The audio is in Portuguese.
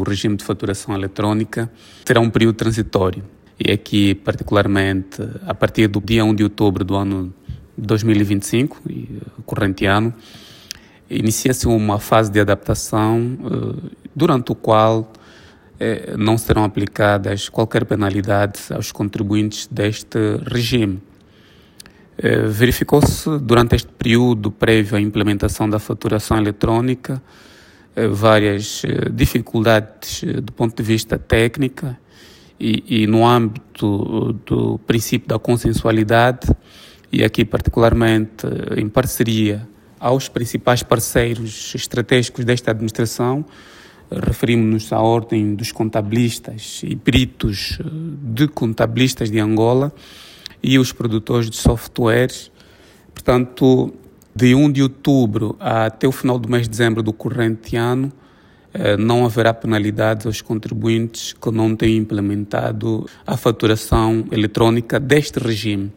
regime de faturação eletrónica, terá um período transitório. E aqui, particularmente, a partir do dia 1 de outubro do ano 2025, corrente ano, inicia-se uma fase de adaptação durante o qual não serão aplicadas qualquer penalidade aos contribuintes deste regime. Verificou-se durante este período prévio à implementação da faturação eletrónica várias dificuldades do ponto de vista técnico e no âmbito do princípio da consensualidade, e aqui particularmente em parceria aos principais parceiros estratégicos desta administração. Referimos-nos à Ordem dos Contabilistas e Peritos de Contabilistas de Angola e os produtores de softwares. Portanto, de 1 de outubro até o final do mês de dezembro do corrente ano, não haverá penalidades aos contribuintes que não tenham implementado a faturação eletrónica deste regime.